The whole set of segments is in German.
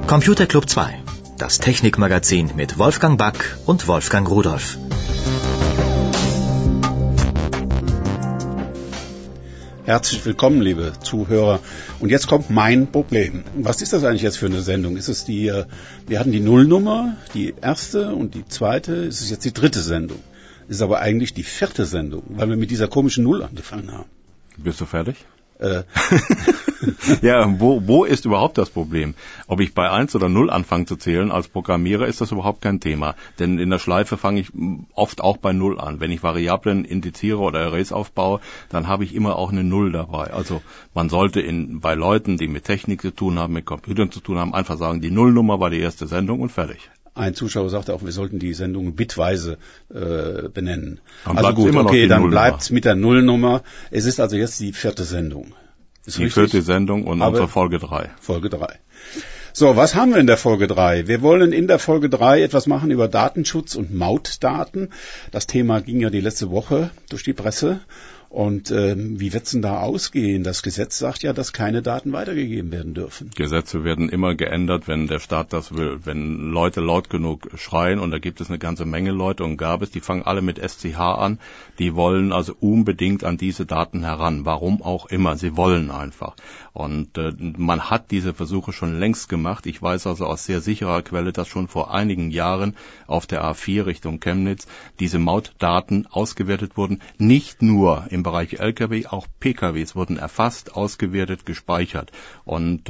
Computer Club 2, das Technikmagazin mit Wolfgang Back und Wolfgang Rudolph. Herzlich willkommen, liebe Zuhörer. Und jetzt kommt mein Problem. Was ist das eigentlich jetzt für eine Sendung? Ist es wir hatten die Nullnummer, die erste und die zweite, ist es jetzt die dritte Sendung. Es ist aber eigentlich die vierte Sendung, weil wir mit dieser komischen Null angefangen haben. Bist du fertig? Ja, wo ist überhaupt das Problem? Ob ich bei 1 oder 0 anfange zu zählen als Programmierer, ist das überhaupt kein Thema. Denn in der Schleife fange ich oft auch bei 0 an. Wenn ich Variablen indiziere oder Arrays aufbaue, dann habe ich immer auch eine 0 dabei. Also man sollte bei Leuten, die mit Technik zu tun haben, mit Computern zu tun haben, einfach sagen, die Nullnummer war die erste Sendung und fertig. Ein Zuschauer sagte auch, wir sollten die Sendung bitweise benennen. Dann also gut, okay, dann bleibt es mit der Nullnummer. Es ist also jetzt die vierte Sendung. Ist die richtig? Vierte Sendung und unsere Folge 3. Folge 3. So, was haben wir in der Folge 3? Wir wollen in der Folge 3 etwas machen über Datenschutz und Mautdaten. Das Thema ging ja die letzte Woche durch die Presse. Und wie wird's denn da ausgehen? Das Gesetz sagt ja, dass keine Daten weitergegeben werden dürfen. Gesetze werden immer geändert, wenn der Staat das will. Wenn Leute laut genug schreien, und da gibt es eine ganze Menge Leute und gab es, die fangen alle mit SCH an, die wollen also unbedingt an diese Daten heran. Warum auch immer, sie wollen einfach. Und man hat diese Versuche schon längst gemacht. Ich weiß also aus sehr sicherer Quelle, dass schon vor einigen Jahren auf der A4 Richtung Chemnitz diese Mautdaten ausgewertet wurden. Nicht nur im Bereich Lkw, auch PKWs wurden erfasst, ausgewertet, gespeichert. Und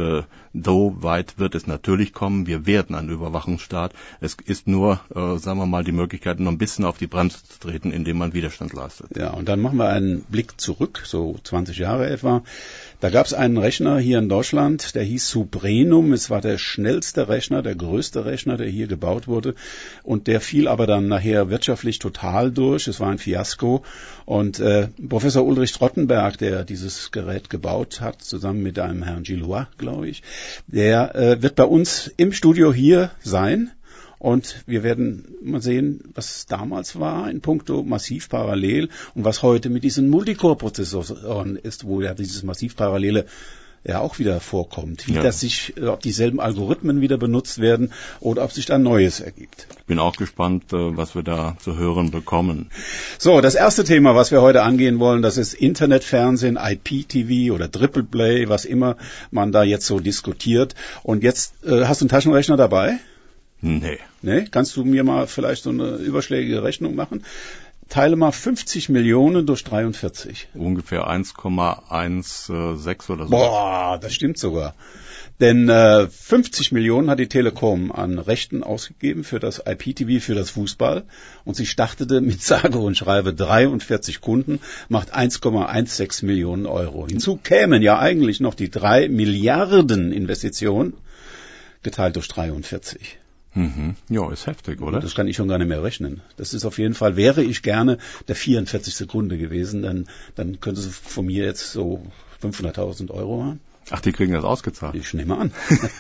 so weit wird es natürlich kommen. Wir werden ein Überwachungsstaat. Es ist nur, sagen wir mal, die Möglichkeit, noch ein bisschen auf die Bremse zu treten, indem man Widerstand leistet. Ja, und dann machen wir einen Blick zurück, so 20 Jahre etwa. Da gab es einen Rechner hier in Deutschland, der hieß Subrenum. Es war der schnellste Rechner, der größte Rechner, der hier gebaut wurde. Und der fiel aber dann nachher wirtschaftlich total durch. Es war ein Fiasko. Und Professor Ulrich Trottenberg, der dieses Gerät gebaut hat, zusammen mit einem Herrn Gillois, glaube ich, der wird bei uns im Studio hier sein. Und wir werden mal sehen, was damals war in puncto Massivparallel und was heute mit diesen Multicore-Prozessoren ist, wo ja dieses Massivparallele ja auch wieder vorkommt. Wie das sich, ob dieselben Algorithmen wieder benutzt werden oder ob sich da Neues ergibt. Ich bin auch gespannt, was wir da zu hören bekommen. So, das erste Thema, was wir heute angehen wollen, das ist Internetfernsehen, IPTV oder Triple Play, was immer man da jetzt so diskutiert. Und jetzt hast du einen Taschenrechner dabei? Nee. Kannst du mir mal vielleicht so eine überschlägige Rechnung machen? Teile mal 50 Millionen durch 43. Ungefähr 1,16 oder so. Boah, das stimmt sogar. Denn 50 Millionen hat die Telekom an Rechten ausgegeben für das IPTV, für das Fußball. Und sie startete mit sage und schreibe 43 Kunden, macht 1,16 Millionen Euro. Hinzu kämen ja eigentlich noch die 3 Milliarden Investitionen, geteilt durch 43. Mhm. Ja, ist heftig, oder? Das kann ich schon gar nicht mehr rechnen. Das ist auf jeden Fall, wäre ich gerne der 44. Kunde gewesen, dann könnte sie von mir jetzt so 500.000 Euro haben. Ach, die kriegen das ausgezahlt? Ich nehme an.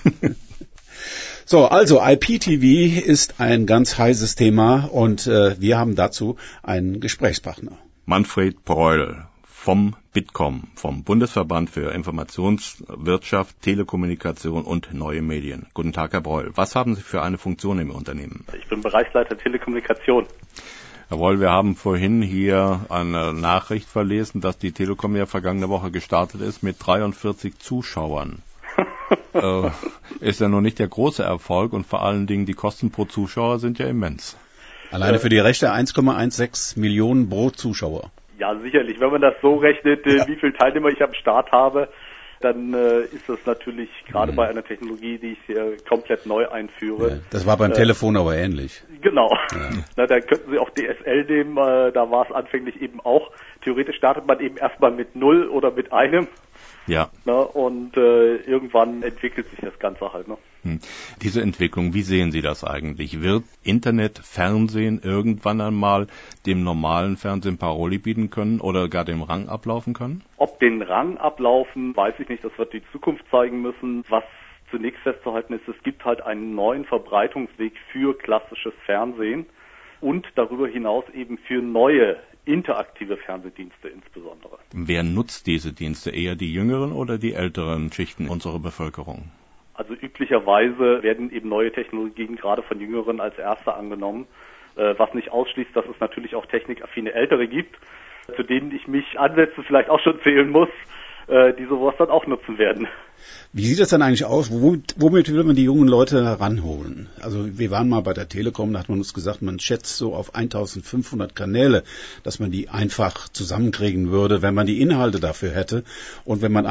So, also IPTV ist ein ganz heißes Thema und wir haben dazu einen Gesprächspartner. Manfred Breul vom Bitkom, vom Bundesverband für Informationswirtschaft, Telekommunikation und neue Medien. Guten Tag, Herr Breul. Was haben Sie für eine Funktion im Unternehmen? Ich bin Bereichsleiter Telekommunikation. Herr Breul, wir haben vorhin hier eine Nachricht verlesen, dass die Telekom ja vergangene Woche gestartet ist mit 43 Zuschauern. Ist ja noch nicht der große Erfolg und vor allen Dingen die Kosten pro Zuschauer sind ja immens. Alleine für die Rechte 1,16 Millionen pro Zuschauer. Ja, sicherlich. Wenn man das so rechnet, wie viele Teilnehmer ich am Start habe, dann ist das natürlich gerade bei einer Technologie, die ich komplett neu einführe. Ja, das war beim Telefon aber ähnlich. Genau. Ja. Da könnten Sie auch DSL nehmen, da war es anfänglich eben auch. Theoretisch startet man eben erstmal mit 0 oder mit 1. Ja. Und irgendwann entwickelt sich das Ganze halt. Diese Entwicklung, wie sehen Sie das eigentlich? Wird Internetfernsehen irgendwann einmal dem normalen Fernsehen Paroli bieten können oder gar dem Rang ablaufen können? Ob den Rang ablaufen, weiß ich nicht. Das wird die Zukunft zeigen müssen. Was zunächst festzuhalten ist, es gibt halt einen neuen Verbreitungsweg für klassisches Fernsehen und darüber hinaus eben für neue interaktive Fernsehdienste insbesondere. Wer nutzt diese Dienste? Eher die jüngeren oder die älteren Schichten unserer Bevölkerung? Also üblicherweise werden eben neue Technologien gerade von Jüngeren als erste angenommen, was nicht ausschließt, dass es natürlich auch technikaffine Ältere gibt, zu denen ich mich ansetzen vielleicht auch schon zählen muss, die sowas dann auch nutzen werden. Wie sieht das dann eigentlich aus? Womit will man die jungen Leute heranholen? Also wir waren mal bei der Telekom, da hat man uns gesagt, man schätzt so auf 1500 Kanäle, dass man die einfach zusammenkriegen würde, wenn man die Inhalte dafür hätte. Und wenn man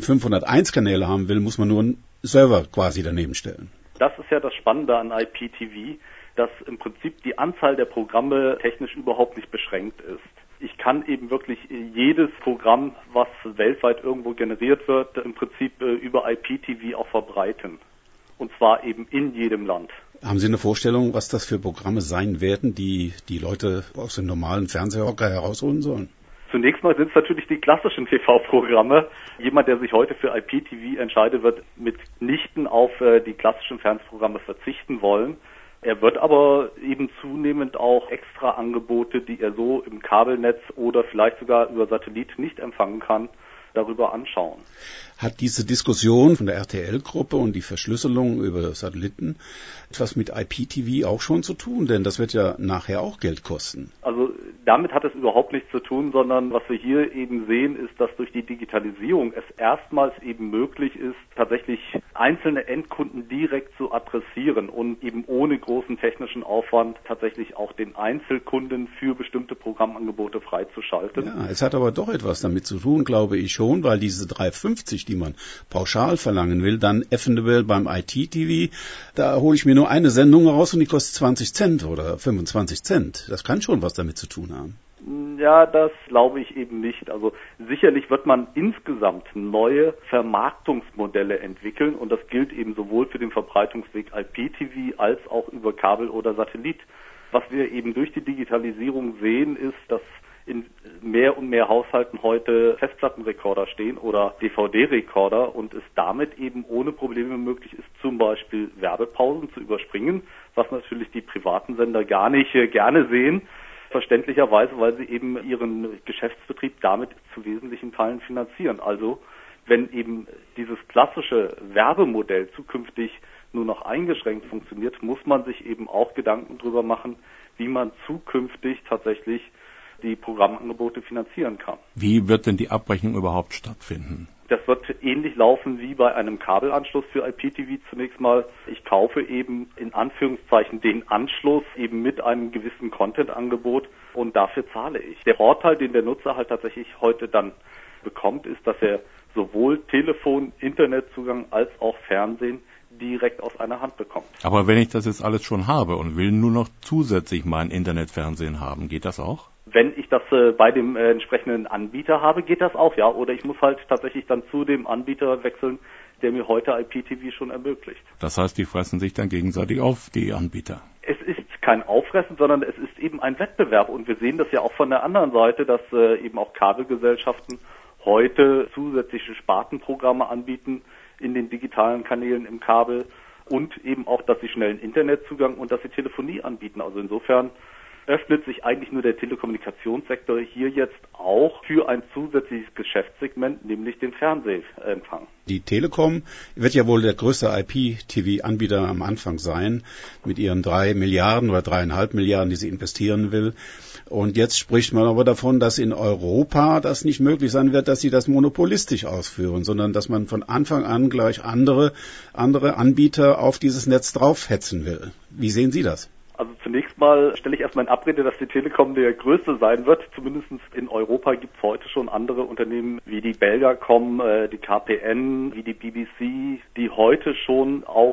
1501 Kanäle haben will, muss man nur einen Server quasi daneben stellen. Das ist ja das Spannende an IPTV, dass im Prinzip die Anzahl der Programme technisch überhaupt nicht beschränkt ist. Ich kann eben wirklich jedes Programm, was weltweit irgendwo generiert wird, im Prinzip über IPTV auch verbreiten. Und zwar eben in jedem Land. Haben Sie eine Vorstellung, was das für Programme sein werden, die die Leute aus dem normalen Fernsehhocker herausholen sollen? Zunächst mal sind es natürlich die klassischen TV-Programme. Jemand, der sich heute für IPTV entscheidet, wird mitnichten auf die klassischen Fernsehprogramme verzichten wollen. Er wird aber eben zunehmend auch extra Angebote, die er so im Kabelnetz oder vielleicht sogar über Satellit nicht empfangen kann, darüber anschauen. Hat diese Diskussion von der RTL-Gruppe und die Verschlüsselung über Satelliten etwas mit IPTV auch schon zu tun? Denn das wird ja nachher auch Geld kosten. Also damit hat es überhaupt nichts zu tun, sondern was wir hier eben sehen, ist, dass durch die Digitalisierung es erstmals eben möglich ist, tatsächlich einzelne Endkunden direkt zu adressieren und eben ohne großen technischen Aufwand tatsächlich auch den Einzelkunden für bestimmte Programmangebote freizuschalten. Ja, es hat aber doch etwas damit zu tun, glaube ich schon, weil diese 3,50, die man pauschal verlangen will, dann eventuell beim IPTV, da hole ich mir nur eine Sendung raus und die kostet 20 Cent oder 25 Cent. Das kann schon was damit zu tun haben. Ja, das glaube ich eben nicht. Also sicherlich wird man insgesamt neue Vermarktungsmodelle entwickeln und das gilt eben sowohl für den Verbreitungsweg IPTV als auch über Kabel oder Satellit. Was wir eben durch die Digitalisierung sehen, ist, dass in mehr und mehr Haushalten heute Festplattenrekorder stehen oder DVD-Rekorder und es damit eben ohne Probleme möglich ist, zum Beispiel Werbepausen zu überspringen, was natürlich die privaten Sender gar nicht gerne sehen. Verständlicherweise, weil sie eben ihren Geschäftsbetrieb damit zu wesentlichen Teilen finanzieren. Also wenn eben dieses klassische Werbemodell zukünftig nur noch eingeschränkt funktioniert, muss man sich eben auch Gedanken darüber machen, wie man zukünftig tatsächlich die Programmangebote finanzieren kann. Wie wird denn die Abrechnung überhaupt stattfinden? Das wird ähnlich laufen wie bei einem Kabelanschluss für IPTV zunächst mal. Ich kaufe eben in Anführungszeichen den Anschluss eben mit einem gewissen Content-Angebot und dafür zahle ich. Der Vorteil, den der Nutzer halt tatsächlich heute dann bekommt, ist, dass er sowohl Telefon, Internetzugang als auch Fernsehen direkt aus einer Hand bekommt. Aber wenn ich das jetzt alles schon habe und will nur noch zusätzlich mein Internetfernsehen haben, geht das auch? Wenn ich das bei dem entsprechenden Anbieter habe, geht das auch, ja. Oder ich muss halt tatsächlich dann zu dem Anbieter wechseln, der mir heute IPTV schon ermöglicht. Das heißt, die fressen sich dann gegenseitig auf, die Anbieter. Es ist kein Auffressen, sondern es ist eben ein Wettbewerb. Und wir sehen das ja auch von der anderen Seite, dass eben auch Kabelgesellschaften heute zusätzliche Spartenprogramme anbieten in den digitalen Kanälen im Kabel und eben auch, dass sie schnellen Internetzugang und dass sie Telefonie anbieten. Also insofern öffnet sich eigentlich nur der Telekommunikationssektor hier jetzt auch für ein zusätzliches Geschäftssegment, nämlich den Fernsehempfang. Die Telekom wird ja wohl der größte IPTV-Anbieter am Anfang sein, mit ihren 3 Milliarden oder 3,5 Milliarden, die sie investieren will. Und jetzt spricht man aber davon, dass in Europa das nicht möglich sein wird, dass sie das monopolistisch ausführen, sondern dass man von Anfang an gleich andere Anbieter auf dieses Netz draufhetzen will. Wie sehen Sie das? Also zunächst mal stelle ich erstmal in Abrede, dass die Telekom der größte sein wird. Zumindest in Europa gibt es heute schon andere Unternehmen wie die Belgacom, die KPN, wie die BBC, die heute schon auf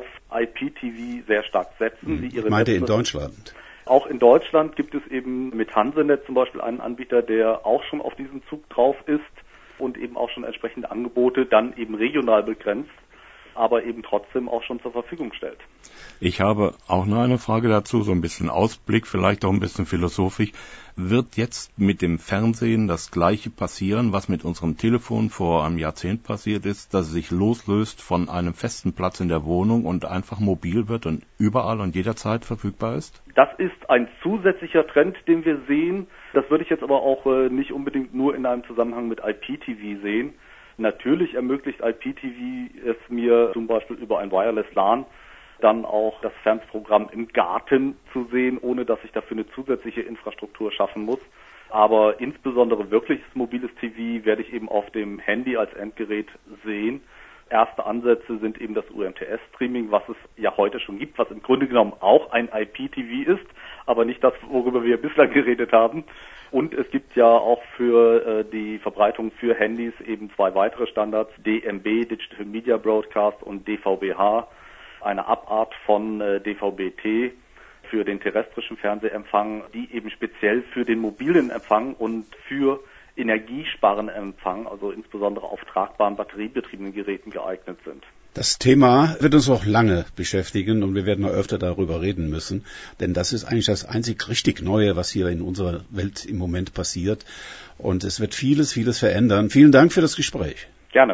IPTV sehr stark setzen. Ich meinte in Deutschland. Auch in Deutschland gibt es eben mit Hansenet zum Beispiel einen Anbieter, der auch schon auf diesem Zug drauf ist und eben auch schon entsprechende Angebote dann eben regional begrenzt, aber eben trotzdem auch schon zur Verfügung stellt. Ich habe auch noch eine Frage dazu, so ein bisschen Ausblick, vielleicht auch ein bisschen philosophisch. Wird jetzt mit dem Fernsehen das Gleiche passieren, was mit unserem Telefon vor einem Jahrzehnt passiert ist, dass es sich loslöst von einem festen Platz in der Wohnung und einfach mobil wird und überall und jederzeit verfügbar ist? Das ist ein zusätzlicher Trend, den wir sehen. Das würde ich jetzt aber auch nicht unbedingt nur in einem Zusammenhang mit IPTV sehen, Natürlich ermöglicht IPTV es mir zum Beispiel über ein Wireless LAN dann auch das Fernsehprogramm im Garten zu sehen, ohne dass ich dafür eine zusätzliche Infrastruktur schaffen muss. Aber insbesondere wirkliches mobiles TV werde ich eben auf dem Handy als Endgerät sehen. Erste Ansätze sind eben das UMTS-Streaming, was es ja heute schon gibt, was im Grunde genommen auch ein IPTV ist, aber nicht das, worüber wir bislang geredet haben. Und es gibt ja auch für die Verbreitung für Handys eben 2 weitere Standards, DMB, Digital Media Broadcast, und DVB-H, eine Abart von DVB-T für den terrestrischen Fernsehempfang, die eben speziell für den mobilen Empfang und für energiesparenden Empfang, also insbesondere auf tragbaren batteriebetriebenen Geräten geeignet sind. Das Thema wird uns auch lange beschäftigen und wir werden noch öfter darüber reden müssen, denn das ist eigentlich das einzig richtig Neue, was hier in unserer Welt im Moment passiert, und es wird vieles verändern. Vielen Dank für das Gespräch. Gerne.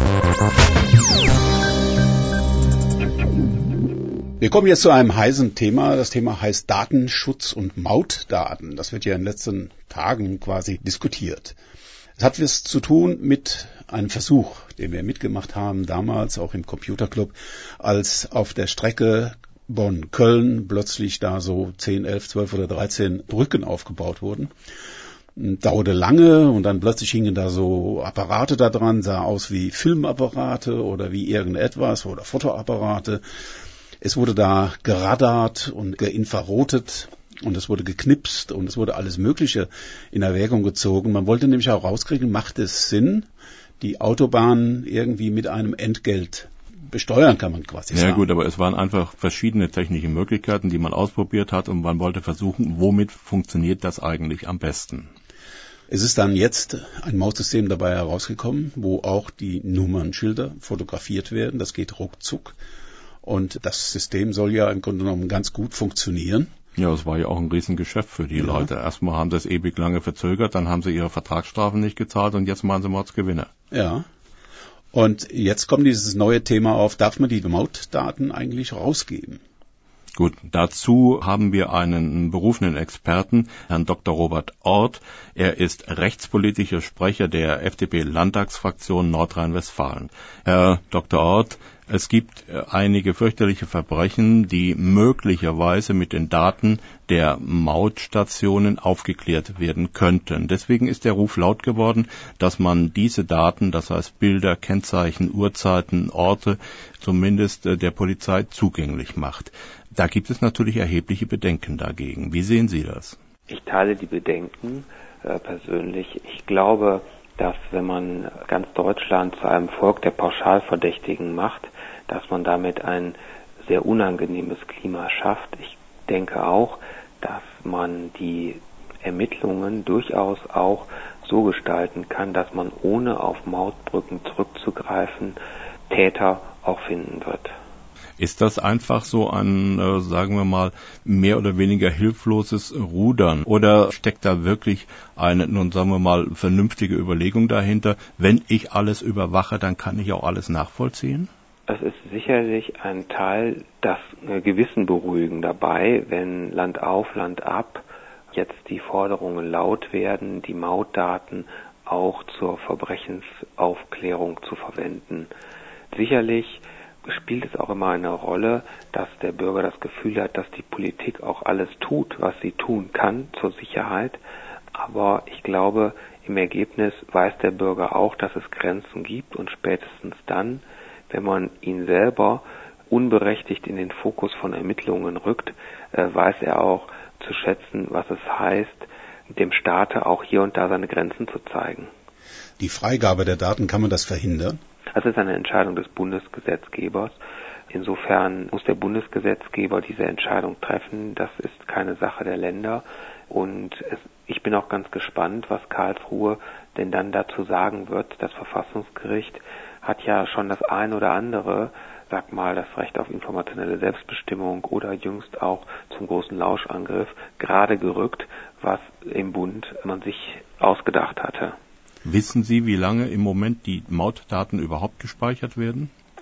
Wir kommen jetzt zu einem heißen Thema. Das Thema heißt Datenschutz und Mautdaten. Das wird ja in den letzten Tagen quasi diskutiert. Es hat was zu tun mit einem Versuch, den wir mitgemacht haben, damals auch im Computerclub, als auf der Strecke Bonn-Köln plötzlich da so 10, 11, 12 oder 13 Brücken aufgebaut wurden. Dauerte lange und dann plötzlich hingen da so Apparate da dran, sah aus wie Filmapparate oder wie irgendetwas oder Fotoapparate. Es wurde da geradart und geinfrarotet und es wurde geknipst und es wurde alles Mögliche in Erwägung gezogen. Man wollte nämlich auch rauskriegen, macht es Sinn, die Autobahn irgendwie mit einem Entgelt besteuern, kann man quasi sagen. Ja gut, aber es waren einfach verschiedene technische Möglichkeiten, die man ausprobiert hat, und man wollte versuchen, womit funktioniert das eigentlich am besten. Es ist dann jetzt ein Mautsystem dabei herausgekommen, wo auch die Nummernschilder fotografiert werden. Das geht ruckzuck. Und das System soll ja im Grunde genommen ganz gut funktionieren. Ja, es war ja auch ein Riesengeschäft für die Leute. Erstmal haben sie es ewig lange verzögert, dann haben sie ihre Vertragsstrafen nicht gezahlt und jetzt machen sie Mordsgewinne. Ja. Und jetzt kommt dieses neue Thema auf, darf man die Mautdaten eigentlich rausgeben? Gut, dazu haben wir einen berufenen Experten, Herrn Dr. Robert Orth. Er ist rechtspolitischer Sprecher der FDP-Landtagsfraktion Nordrhein-Westfalen. Herr Dr. Orth, es gibt einige fürchterliche Verbrechen, die möglicherweise mit den Daten der Mautstationen aufgeklärt werden könnten. Deswegen ist der Ruf laut geworden, dass man diese Daten, das heißt Bilder, Kennzeichen, Uhrzeiten, Orte, zumindest der Polizei zugänglich macht. Da gibt es natürlich erhebliche Bedenken dagegen. Wie sehen Sie das? Ich teile die Bedenken persönlich. Ich glaube, dass wenn man ganz Deutschland zu einem Volk der Pauschalverdächtigen macht, dass man damit ein sehr unangenehmes Klima schafft. Ich denke auch, dass man die Ermittlungen durchaus auch so gestalten kann, dass man ohne auf Mautbrücken zurückzugreifen Täter auch finden wird. Ist das einfach so ein, sagen wir mal, mehr oder weniger hilfloses Rudern? Oder steckt da wirklich eine, nun sagen wir mal, vernünftige Überlegung dahinter? Wenn ich alles überwache, dann kann ich auch alles nachvollziehen? Es ist sicherlich ein Teil, das Gewissen beruhigen dabei, wenn Land auf, Land ab jetzt die Forderungen laut werden, die Mautdaten auch zur Verbrechensaufklärung zu verwenden. Sicherlich spielt es auch immer eine Rolle, dass der Bürger das Gefühl hat, dass die Politik auch alles tut, was sie tun kann zur Sicherheit. Aber ich glaube, im Ergebnis weiß der Bürger auch, dass es Grenzen gibt, und spätestens dann, wenn man ihn selber unberechtigt in den Fokus von Ermittlungen rückt, weiß er auch zu schätzen, was es heißt, dem Staate auch hier und da seine Grenzen zu zeigen. Die Freigabe der Daten, kann man das verhindern? Das ist eine Entscheidung des Bundesgesetzgebers. Insofern muss der Bundesgesetzgeber diese Entscheidung treffen. Das ist keine Sache der Länder. Und ich bin auch ganz gespannt, was Karlsruhe denn dann dazu sagen wird. Das Verfassungsgericht hat ja schon das ein oder andere, sag mal, das Recht auf informationelle Selbstbestimmung oder jüngst auch zum großen Lauschangriff gerade gerückt, was im Bund man sich ausgedacht hatte. Wissen Sie, wie lange im Moment die Mautdaten überhaupt gespeichert werden?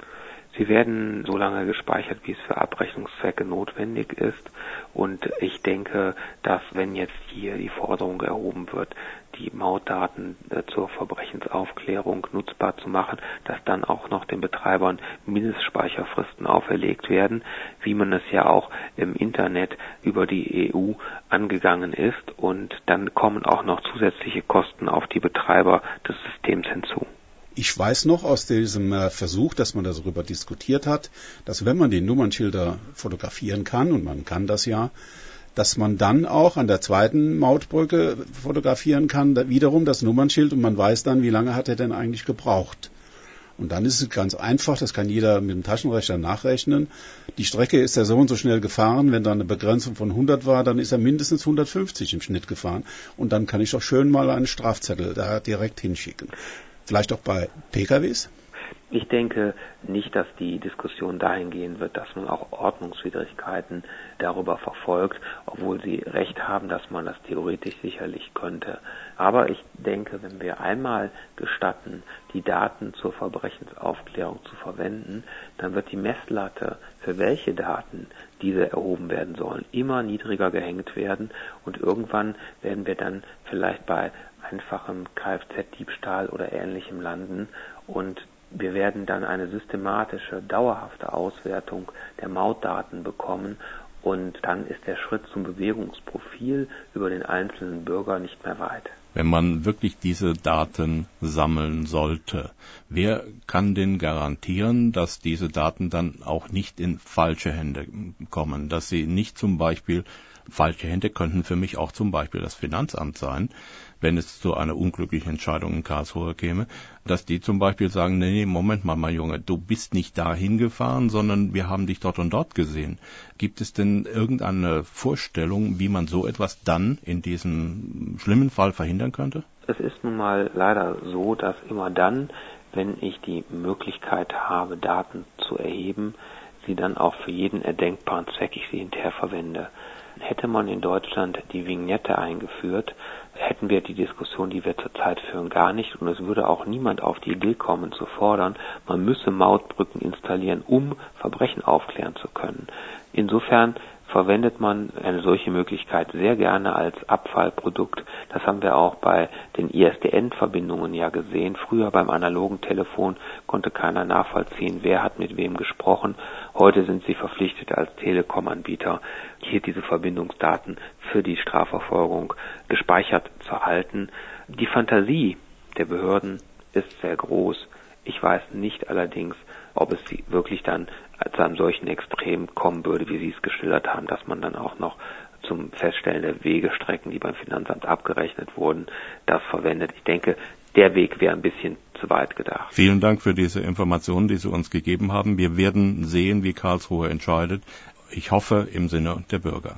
Sie werden so lange gespeichert, wie es für Abrechnungszwecke notwendig ist. Und ich denke, dass wenn jetzt hier die Forderung erhoben wird, die Mautdaten zur Verbrechensaufklärung nutzbar zu machen, dass dann auch noch den Betreibern Mindestspeicherfristen auferlegt werden, wie man es ja auch im Internet über die EU angegangen ist. Und dann kommen auch noch zusätzliche Kosten auf die Betreiber des Systems hinzu. Ich weiß noch aus diesem Versuch, dass man darüber diskutiert hat, dass wenn man die Nummernschilder fotografieren kann, und man kann das ja, dass man dann auch an der zweiten Mautbrücke fotografieren kann, wiederum das Nummernschild, und man weiß dann, wie lange hat er denn eigentlich gebraucht. Und dann ist es ganz einfach, das kann jeder mit dem Taschenrechner nachrechnen. Die Strecke ist er so und so schnell gefahren, wenn da eine Begrenzung von 100 war, dann ist er mindestens 150 im Schnitt gefahren. Und dann kann ich doch schön mal einen Strafzettel da direkt hinschicken. Vielleicht auch bei PKWs? Ich denke nicht, dass die Diskussion dahin gehen wird, dass man auch Ordnungswidrigkeiten darüber verfolgt, obwohl Sie recht haben, dass man das theoretisch sicherlich könnte. Aber ich denke, wenn wir einmal gestatten, die Daten zur Verbrechensaufklärung zu verwenden, dann wird die Messlatte, für welche Daten diese erhoben werden sollen, immer niedriger gehängt werden, und irgendwann werden wir dann vielleicht bei einfachem Kfz-Diebstahl oder Ähnlichem landen, und wir werden dann eine systematische, dauerhafte Auswertung der Mautdaten bekommen, und dann ist der Schritt zum Bewegungsprofil über den einzelnen Bürger nicht mehr weit. Wenn man wirklich diese Daten sammeln sollte, wer kann denn garantieren, dass diese Daten dann auch nicht in falsche Hände kommen, dass sie nicht zum Beispiel, falsche Hände könnten für mich auch zum Beispiel das Finanzamt sein, wenn es zu einer unglücklichen Entscheidung in Karlsruhe käme, dass die zum Beispiel sagen, nee, Moment mal, mein Junge, du bist nicht dahin gefahren, sondern wir haben dich dort und dort gesehen. Gibt es denn irgendeine Vorstellung, wie man so etwas dann in diesem schlimmen Fall verhindern könnte? Es ist nun mal leider so, dass immer dann, wenn ich die Möglichkeit habe, Daten zu erheben, sie dann auch für jeden erdenkbaren Zweck ich sie hinterher verwende. Hätte man in Deutschland die Vignette eingeführt, hätten wir die Diskussion, die wir zurzeit führen, gar nicht, und es würde auch niemand auf die Idee kommen zu fordern, man müsse Mautbrücken installieren, um Verbrechen aufklären zu können. Insofern verwendet man eine solche Möglichkeit sehr gerne als Abfallprodukt. Das haben wir auch bei den ISDN-Verbindungen ja gesehen. Früher beim analogen Telefon konnte keiner nachvollziehen, wer hat mit wem gesprochen. Heute sind sie verpflichtet, als Telekom-Anbieter hier diese Verbindungsdaten für die Strafverfolgung gespeichert zu halten. Die Fantasie der Behörden ist sehr groß. Ich weiß nicht allerdings, ob es wirklich dann zu einem solchen Extrem kommen würde, wie Sie es geschildert haben, dass man dann auch noch zum Feststellen der Wegestrecken, die beim Finanzamt abgerechnet wurden, das verwendet. Ich denke, der Weg wäre ein bisschen zu weit gedacht. Vielen Dank für diese Informationen, die Sie uns gegeben haben. Wir werden sehen, wie Karlsruhe entscheidet. Ich hoffe, im Sinne der Bürger.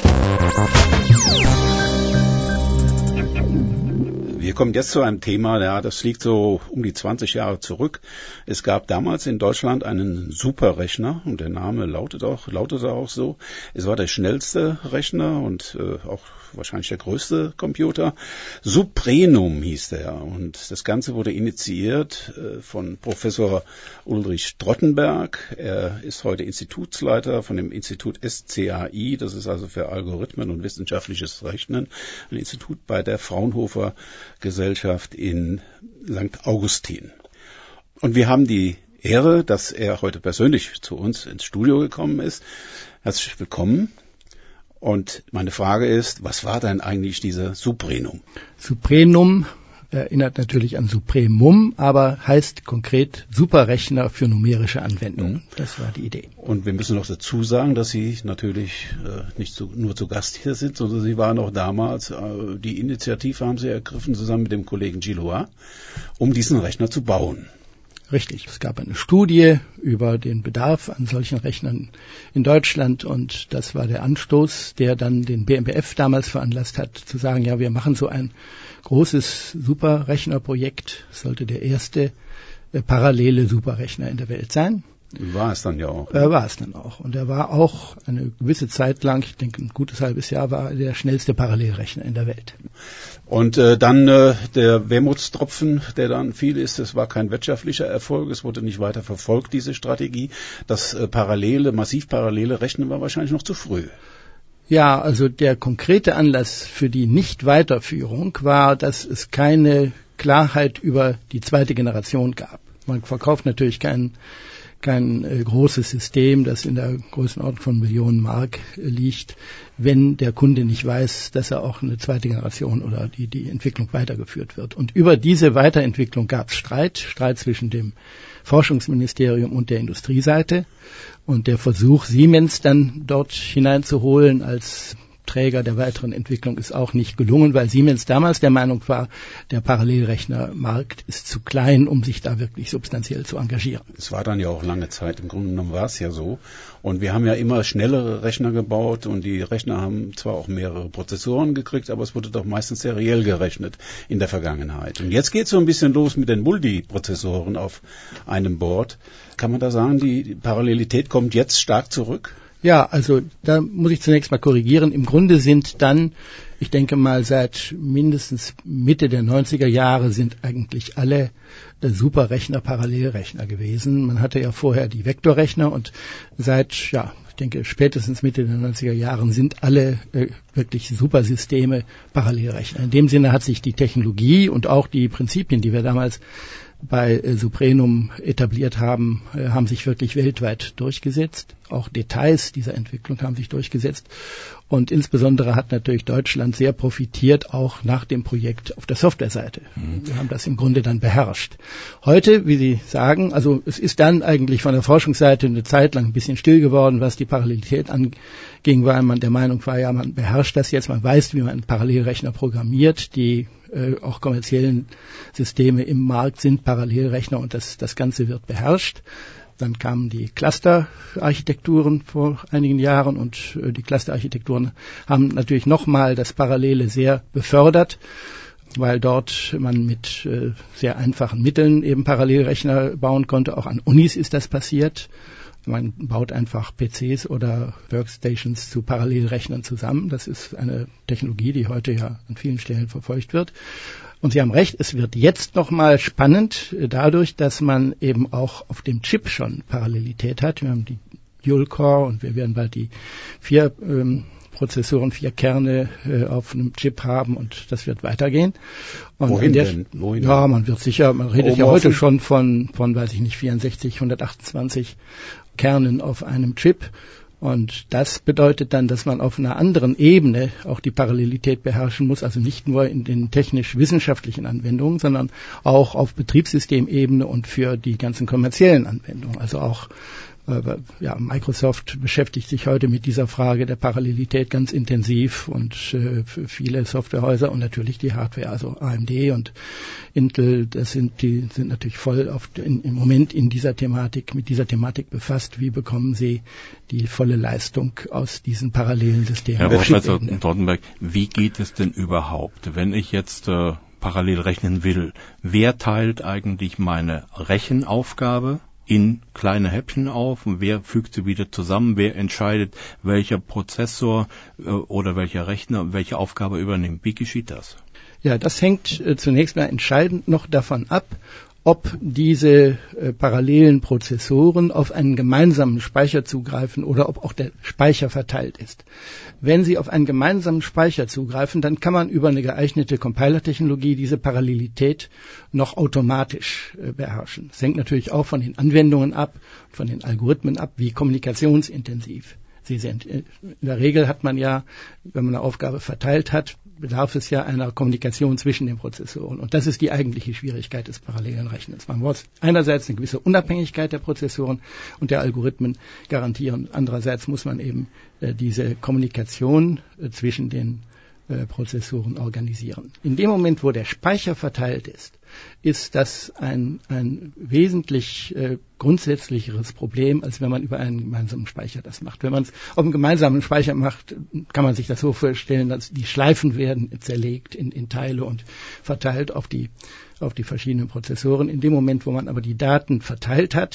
Wir kommen jetzt zu einem Thema, ja, das liegt so um die 20 Jahre zurück. Es gab damals in Deutschland einen Superrechner, und der Name lautete auch so. Es war der schnellste Rechner und auch wahrscheinlich der größte Computer. Suprenum hieß der, und das Ganze wurde initiiert von Professor Ulrich Trottenberg. Er ist heute Institutsleiter von dem Institut SCAI, das ist also für Algorithmen und wissenschaftliches Rechnen, ein Institut bei der Fraunhofer Gesellschaft in St. Augustin. Und wir haben die Ehre, dass er heute persönlich zu uns ins Studio gekommen ist. Herzlich willkommen. Und meine Frage ist, was war denn eigentlich dieser Suprenum? Suprenum erinnert natürlich an Supremum, aber heißt konkret Superrechner für numerische Anwendungen. Das war die Idee. Und wir müssen noch dazu sagen, dass Sie natürlich nicht nur zu Gast hier sind, sondern Sie waren auch damals, die Initiative haben Sie ergriffen, zusammen mit dem Kollegen Gillois, um diesen Rechner zu bauen. Richtig. Es gab eine Studie über den Bedarf an solchen Rechnern in Deutschland, und das war der Anstoß, der dann den BMBF damals veranlasst hat, zu sagen, ja, wir machen so ein großes Superrechnerprojekt. Es sollte der erste parallele Superrechner in der Welt sein. War es dann ja auch. War es dann auch. Und er war auch eine gewisse Zeit lang, ich denke ein gutes halbes Jahr, war der schnellste Parallelrechner in der Welt. Und dann der Wermutstropfen, der dann fiel ist, es war kein wirtschaftlicher Erfolg, es wurde nicht weiter verfolgt, diese Strategie. Das massiv parallele Rechnen war wahrscheinlich noch zu früh. Ja, also der konkrete Anlass für die Nichtweiterführung war, dass es keine Klarheit über die zweite Generation gab. Man verkauft natürlich kein großes System, das in der Größenordnung von Millionen Mark liegt, wenn der Kunde nicht weiß, dass er auch eine zweite Generation oder die Entwicklung weitergeführt wird. Und über diese Weiterentwicklung gab es Streit zwischen dem Forschungsministerium und der Industrieseite. Und der Versuch, Siemens dann dort hineinzuholen als Träger der weiteren Entwicklung ist auch nicht gelungen, weil Siemens damals der Meinung war, der Parallelrechnermarkt ist zu klein, um sich da wirklich substanziell zu engagieren. Es war dann ja auch lange Zeit, im Grunde genommen war es ja so. Und wir haben ja immer schnellere Rechner gebaut und die Rechner haben zwar auch mehrere Prozessoren gekriegt, aber es wurde doch meistens seriell gerechnet in der Vergangenheit. Und jetzt geht es so ein bisschen los mit den Multiprozessoren auf einem Board. Kann man da sagen, die Parallelität kommt jetzt stark zurück? Ja, also da muss ich zunächst mal korrigieren. Im Grunde sind dann, ich denke mal seit mindestens Mitte der 90er Jahre sind eigentlich alle Superrechner Parallelrechner gewesen. Man hatte ja vorher die Vektorrechner und seit, ich denke spätestens Mitte der 90er Jahren sind alle wirklich Supersysteme Parallelrechner. In dem Sinne hat sich die Technologie und auch die Prinzipien, die wir damals bei Suprenum etabliert haben, haben sich wirklich weltweit durchgesetzt. Auch Details dieser Entwicklung haben sich durchgesetzt. Und insbesondere hat natürlich Deutschland sehr profitiert, auch nach dem Projekt auf der Softwareseite. Wir haben das im Grunde dann beherrscht. Heute, wie Sie sagen, also es ist dann eigentlich von der Forschungsseite eine Zeit lang ein bisschen still geworden, was die Parallelität anging, weil man der Meinung war, ja, man beherrscht das jetzt, man weiß, wie man einen Parallelrechner programmiert, die auch kommerziellen Systeme im Markt sind Parallelrechner und das Ganze wird beherrscht. Dann kamen die Cluster-Architekturen vor einigen Jahren und die Cluster-Architekturen haben natürlich nochmal das Parallele sehr befördert, weil dort man mit sehr einfachen Mitteln eben Parallelrechner bauen konnte. Auch an Unis ist das passiert. Man baut einfach PCs oder Workstations zu Parallelrechnern zusammen. Das ist eine Technologie, die heute ja an vielen Stellen verfolgt wird. Und Sie haben recht, es wird jetzt nochmal spannend dadurch, dass man eben auch auf dem Chip schon Parallelität hat. Wir haben die Dual-Core und wir werden bald die 4 Prozessoren, 4 Kerne auf einem Chip haben und das wird weitergehen. Und Wohin denn? Ja, man wird sicher, man redet ja heute schon von, weiß ich nicht, 64, 128 Kernen auf einem Chip. Und das bedeutet dann, dass man auf einer anderen Ebene auch die Parallelität beherrschen muss, also nicht nur in den technisch-wissenschaftlichen Anwendungen, sondern auch auf Betriebssystemebene und für die ganzen kommerziellen Anwendungen. Also auch Microsoft beschäftigt sich heute mit dieser Frage der Parallelität ganz intensiv und für viele Softwarehäuser und natürlich die Hardware, also AMD und Intel, die sind natürlich voll im Moment mit dieser Thematik befasst. Wie bekommen sie die volle Leistung aus diesen parallelen Systemen? Herr Professor Tortenberg, wie geht es denn überhaupt, wenn ich jetzt parallel rechnen will? Wer teilt eigentlich meine Rechenaufgabe in kleine Häppchen auf und wer fügt sie wieder zusammen, wer entscheidet, welcher Prozessor oder welcher Rechner welche Aufgabe übernimmt. Wie geschieht das? Ja, das hängt zunächst mal entscheidend noch davon ab, ob diese parallelen Prozessoren auf einen gemeinsamen Speicher zugreifen oder ob auch der Speicher verteilt ist. Wenn sie auf einen gemeinsamen Speicher zugreifen, dann kann man über eine geeignete Compiler-Technologie diese Parallelität noch automatisch beherrschen. Das hängt natürlich auch von den Anwendungen ab, von den Algorithmen ab, wie kommunikationsintensiv sie sind. In der Regel hat man ja, wenn man eine Aufgabe verteilt hat, bedarf es ja einer Kommunikation zwischen den Prozessoren. Und das ist die eigentliche Schwierigkeit des parallelen Rechnens. Man muss einerseits eine gewisse Unabhängigkeit der Prozessoren und der Algorithmen garantieren. Andererseits muss man eben diese Kommunikation zwischen den Prozessoren organisieren. In dem Moment, wo der Speicher verteilt ist das ein wesentlich grundsätzlicheres Problem, als wenn man über einen gemeinsamen Speicher das macht. Wenn man es auf einem gemeinsamen Speicher macht, kann man sich das so vorstellen, dass die Schleifen werden zerlegt in Teile und verteilt auf die verschiedenen Prozessoren. In dem Moment, wo man aber die Daten verteilt hat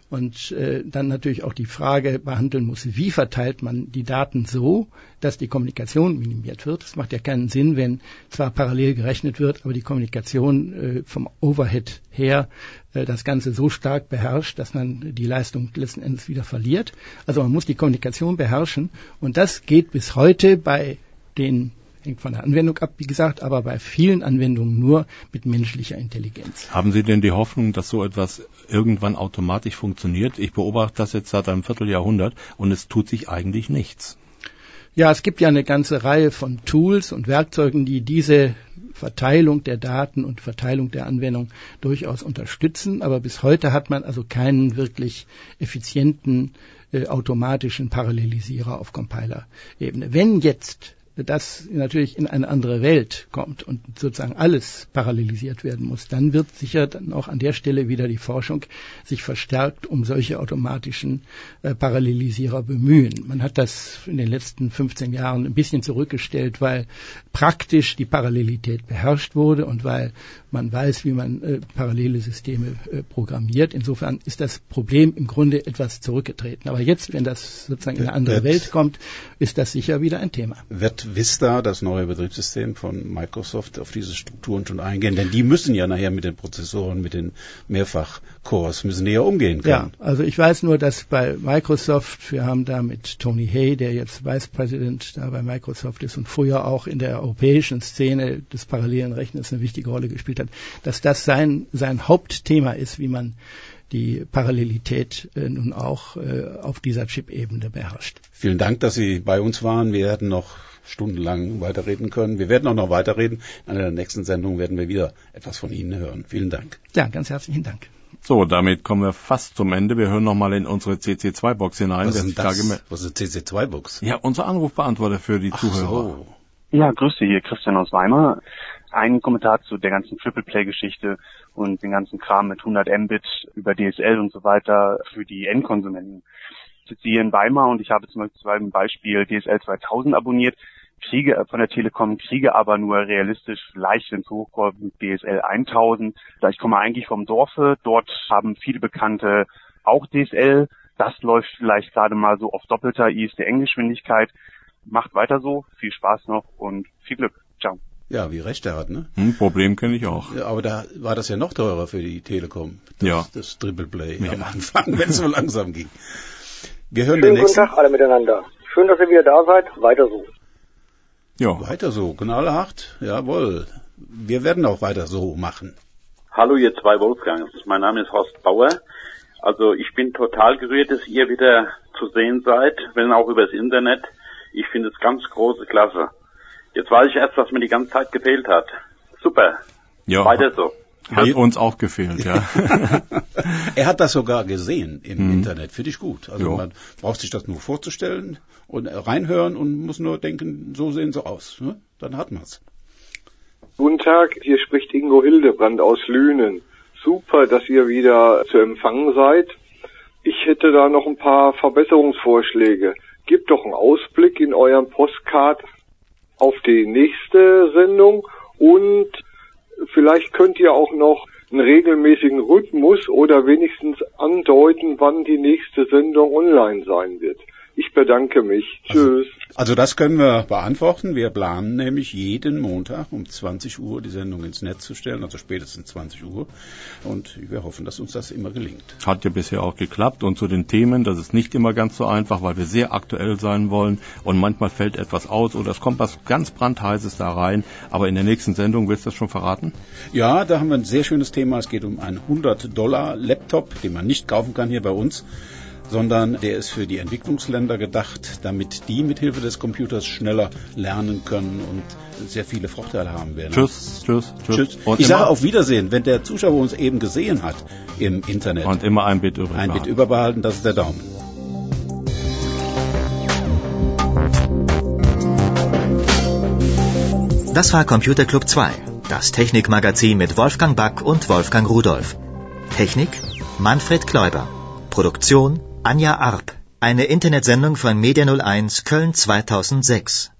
und dann natürlich auch die Frage behandeln muss, wie verteilt man die Daten so, dass die Kommunikation minimiert wird. Es macht ja keinen Sinn, wenn zwar parallel gerechnet wird, aber die Kommunikation vom Overhead her das Ganze so stark beherrscht, dass man die Leistung letzten Endes wieder verliert. Also man muss die Kommunikation beherrschen und das geht bis heute bei den, hängt von der Anwendung ab, wie gesagt, aber bei vielen Anwendungen nur mit menschlicher Intelligenz. Haben Sie denn die Hoffnung, dass so etwas irgendwann automatisch funktioniert? Ich beobachte das jetzt seit einem Vierteljahrhundert und es tut sich eigentlich nichts. Ja, es gibt ja eine ganze Reihe von Tools und Werkzeugen, die diese Verteilung der Daten und Verteilung der Anwendung durchaus unterstützen. Aber bis heute hat man also keinen wirklich effizienten automatischen Parallelisierer auf Compiler-Ebene. Wenn jetzt das natürlich in eine andere Welt kommt und sozusagen alles parallelisiert werden muss, dann wird sicher dann auch an der Stelle wieder die Forschung sich verstärkt um solche automatischen Parallelisierer bemühen. Man hat das in den letzten 15 Jahren ein bisschen zurückgestellt, weil praktisch die Parallelität beherrscht wurde und weil man weiß, wie man parallele Systeme programmiert. Insofern ist das Problem im Grunde etwas zurückgetreten. Aber jetzt, wenn das sozusagen in eine andere Welt kommt, ist das sicher wieder ein Thema. Wird Vista, das neue Betriebssystem von Microsoft, auf diese Strukturen schon eingehen? Denn die müssen ja nachher mit den Prozessoren, mit den Mehrfach-Cores, müssen die ja umgehen können. Ja, also ich weiß nur, dass bei Microsoft, wir haben da mit Tony Hay, der jetzt Vice President da bei Microsoft ist und früher auch in der europäischen Szene des parallelen Rechnens eine wichtige Rolle gespielt hat, dass das sein Hauptthema ist, wie man die Parallelität nun auch auf dieser Chip-Ebene beherrscht. Vielen Dank, dass Sie bei uns waren. Wir hätten noch stundenlang weiterreden können. Wir werden auch noch weiterreden. In einer der nächsten Sendungen werden wir wieder etwas von Ihnen hören. Vielen Dank. Ja, ganz herzlichen Dank. So, damit kommen wir fast zum Ende. Wir hören nochmal in unsere CC2-Box hinein. Was ist das? Was ist CC2-Box? Ja, unser Anrufbeantworter für die Zuhörer. So. Ja, grüß Sie, hier Christian aus Weimar. Ein Kommentar zu der ganzen Triple-Play-Geschichte und den ganzen Kram mit 100 Mbit über DSL und so weiter für die Endkonsumenten. Ich sitze hier in Weimar und ich habe zum Beispiel DSL 2000 abonniert, kriege von der Telekom, kriege aber nur realistisch leicht ins Hochkorb mit DSL 1000. Ich komme eigentlich vom Dorfe, dort haben viele Bekannte auch DSL. Das läuft vielleicht gerade mal so auf doppelter ISDN-Geschwindigkeit. Macht weiter so, viel Spaß noch und viel Glück. Ciao. Ja, wie recht er hat, ne? Problem kenne ich auch. Ja, aber da war das ja noch teurer für die Telekom. Das Triple Play am Anfang, wenn es so langsam ging. Wir hören den nächsten. Guten Tag alle miteinander. Schön, dass ihr wieder da seid. Weiter so. Ja. Weiter so, knallhart. Jawohl. Wir werden auch weiter so machen. Hallo, ihr zwei Wolfgangs. Mein Name ist Horst Bauer. Also ich bin total gerührt, dass ihr wieder zu sehen seid, wenn auch übers Internet. Ich finde es ganz große Klasse. Jetzt weiß ich erst, was mir die ganze Zeit gefehlt hat. Super. Ja. Weiter so. Hat uns auch gefehlt, ja. Er hat das sogar gesehen im Internet. Finde ich gut. Also man braucht sich das nur vorzustellen und reinhören und muss nur denken, so sehen sie aus. Ne? Dann hat man's. Guten Tag, hier spricht Ingo Hildebrand aus Lünen. Super, dass ihr wieder zu empfangen seid. Ich hätte da noch ein paar Verbesserungsvorschläge. Gebt doch einen Ausblick in eurem Postcard auf die nächste Sendung und vielleicht könnt ihr auch noch einen regelmäßigen Rhythmus oder wenigstens andeuten, wann die nächste Sendung online sein wird. Ich bedanke mich. Tschüss. Also das können wir beantworten. Wir planen nämlich jeden Montag um 20 Uhr die Sendung ins Netz zu stellen, also spätestens 20 Uhr. Und wir hoffen, dass uns das immer gelingt. Hat ja bisher auch geklappt. Und zu den Themen, das ist nicht immer ganz so einfach, weil wir sehr aktuell sein wollen. Und manchmal fällt etwas aus oder es kommt was ganz brandheißes da rein. Aber in der nächsten Sendung, willst du das schon verraten? Ja, da haben wir ein sehr schönes Thema. Es geht um einen $100 den man nicht kaufen kann hier bei uns, sondern der ist für die Entwicklungsländer gedacht, damit die mithilfe des Computers schneller lernen können und sehr viele Vorteile haben werden. Tschüss. Ich sage auf Wiedersehen, wenn der Zuschauer uns eben gesehen hat im Internet. Und immer ein Bit überbehalten, das ist der Daumen. Das war Computer Club 2, das Technikmagazin mit Wolfgang Back und Wolfgang Rudolph. Technik Manfred Kläuber. Produktion Anja Arp. Eine Internetsendung von Media 01 Köln 2006.